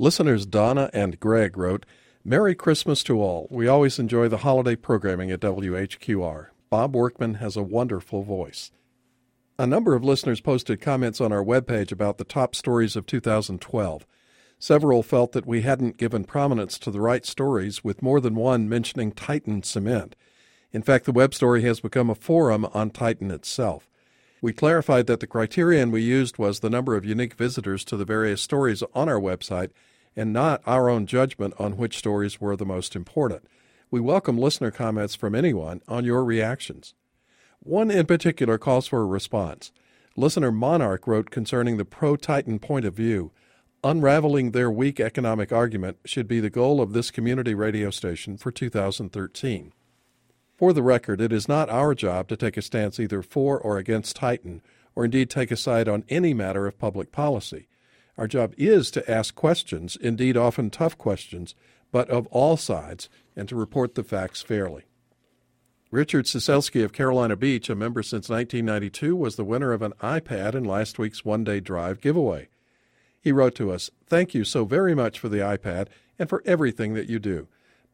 Listeners Donna and Greg wrote, Merry Christmas to all. We always enjoy the holiday programming at WHQR. Bob Workman has a wonderful voice. A number of listeners posted comments on our webpage about the top stories of 2012. Several felt that we hadn't given prominence to the right stories, with more than one mentioning Titan Cement. In fact, the web story has become a forum on Titan itself. We clarified that the criterion we used was the number of unique visitors to the various stories on our website, and not our own judgment on which stories were the most important. We welcome listener comments from anyone on your reactions. One in particular calls for a response. Listener Monarch wrote concerning the pro-Titan point of view, unraveling their weak economic argument should be the goal of this community radio station for 2013. For the record, it is not our job to take a stance either for or against Titan, or indeed take a side on any matter of public policy. Our job is to ask questions, indeed often tough questions, but of all sides, and to report the facts fairly. Richard Siselski of Carolina Beach, a member since 1992, was the winner of an iPad in last week's one-day drive giveaway. He wrote to us, "Thank you so very much for the iPad and for everything that you do.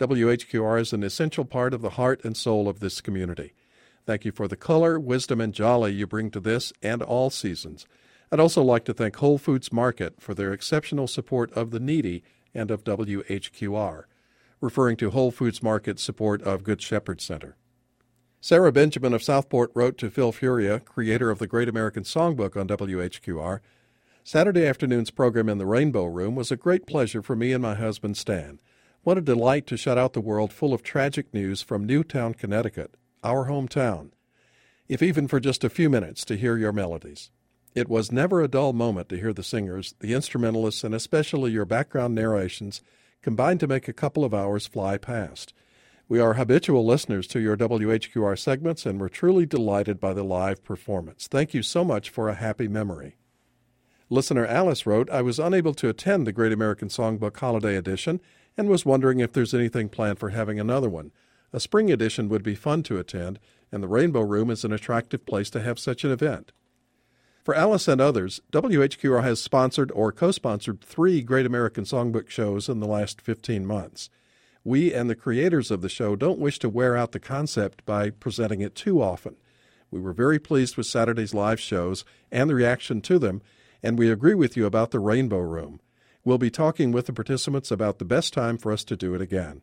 WHQR is an essential part of the heart and soul of this community. Thank you for the color, wisdom, and jolly you bring to this and all seasons. I'd also like to thank Whole Foods Market for their exceptional support of the needy and of WHQR," referring to Whole Foods Market's support of Good Shepherd Center. Sarah Benjamin of Southport wrote to Phil Furia, creator of the Great American Songbook on WHQR, "Saturday afternoon's program in the Rainbow Room was a great pleasure for me and my husband Stan. What a delight to shut out the world full of tragic news from Newtown, Connecticut, our hometown, if even for just a few minutes to hear your melodies. It was never a dull moment to hear the singers, the instrumentalists, and especially your background narrations combined to make a couple of hours fly past. We are habitual listeners to your WHQR segments, and we're truly delighted by the live performance. Thank you so much for a happy memory." Listener Alice wrote, "I was unable to attend the Great American Songbook Holiday Edition and was wondering if there's anything planned for having another one. A spring edition would be fun to attend, and the Rainbow Room is an attractive place to have such an event." For Alice and others, WHQR has sponsored or co-sponsored 3 Great American Songbook shows in the last 15 months. We and the creators of the show don't wish to wear out the concept by presenting it too often. We were very pleased with Saturday's live shows and the reaction to them, and we agree with you about the Rainbow Room. We'll be talking with the participants about the best time for us to do it again.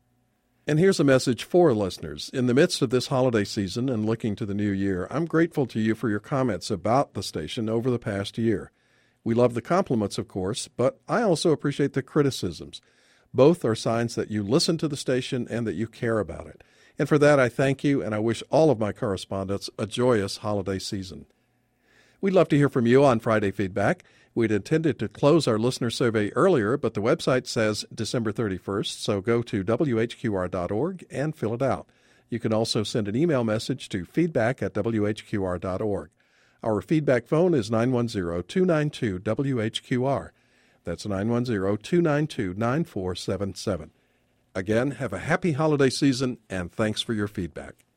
And here's a message for listeners. In the midst of this holiday season and looking to the new year, I'm grateful to you for your comments about the station over the past year. We love the compliments, of course, but I also appreciate the criticisms. Both are signs that you listen to the station and that you care about it. And for that, I thank you, and I wish all of my correspondents a joyous holiday season. We'd love to hear from you on Friday Feedback. We'd intended to close our listener survey earlier, but the website says December 31st, so go to WHQR.org and fill it out. You can also send an email message to feedback@WHQR.org. Our feedback phone is 910-292-WHQR. That's 910-292-9477. Again, have a happy holiday season, and thanks for your feedback.